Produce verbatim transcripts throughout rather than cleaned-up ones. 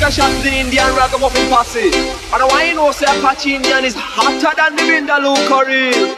a shot to the Indian ragamuffin posse. And I want you know say Apache Indian is hotter than the Vindaloo curry.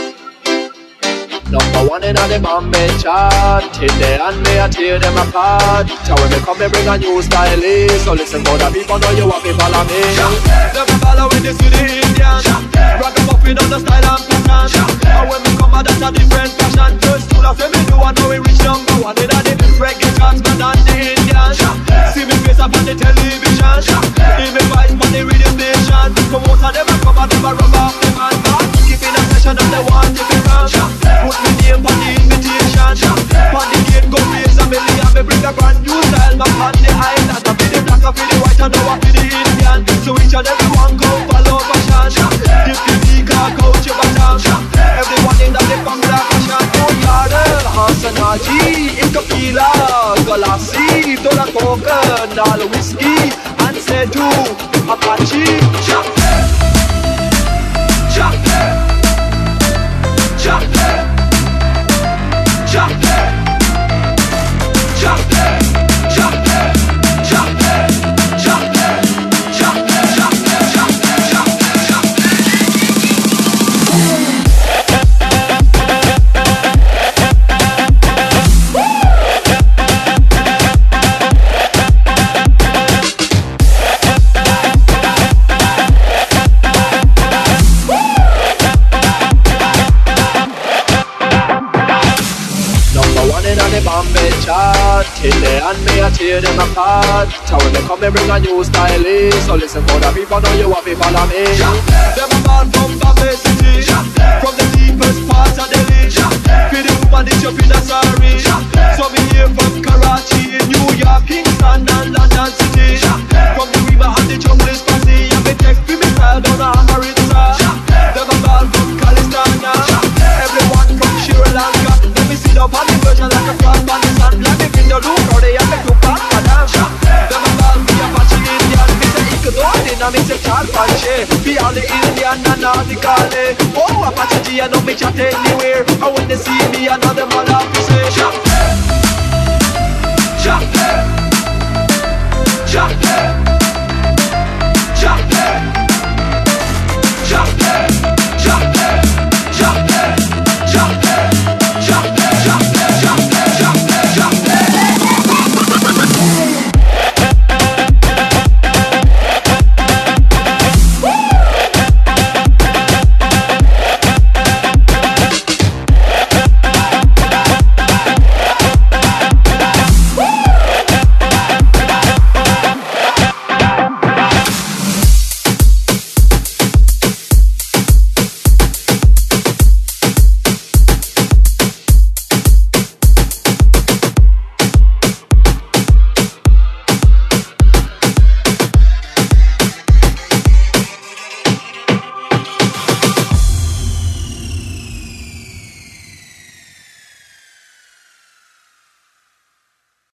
Number one in all the Bombay chart. Till they and me I tear them apart. So when they come they bring a new style. So listen for the people know you want me follow me. Them a follow when they see the Indian. Ragamuffin on the style and pattern. And when we come out that's a different fashion. First two of them me do I know we reach number one. In all the reggae transman and the Indian. See me face up on the television. Hear me voice on the radio station. Come out and them a come and them a rub off them and back. Keeping a session and they want to be come. Put me name on the invitation. On the gate go raise a million. Me bring a brand new style back on the island. I feel the black, I feel the white, and now I feel the Indian. So each and every one go follow fashion. If you need a coach, you baton. Everyone in that they come black fashion. Oh yada, Hassan Haji, Tequila, Galassi, Tola Coca, Nal whiskey, and say to Apache. Jump there, jump there, jump there. Jump there, jump there, jump there, jump there, jump there, jump there, jump there, jump there, jump there, jump Bombay chart. Till they and me I tear them apart. So when they come they bring a new style. So listen for the people know you want me follow me. Them a man from Bombay city. From the deepest parts of Delhi. For the woman they jump in a sorry. So me here from Karachi, New York, Kingston and London city. From the river and the jungle is passy. And me take for me style down a Amaritza. Them a man from Kalistana. Everyone from Sri Lanka. Let me sit up on the version like a frog on the sun. Like me in the loop or they have to do back for them. Them a call me Apache Indian. Me say Ikadodin and me say Charpanche. Be all the Indian and all the Kale. Oh Apache G I know me chat anywhere. And when they see me I know them all have to say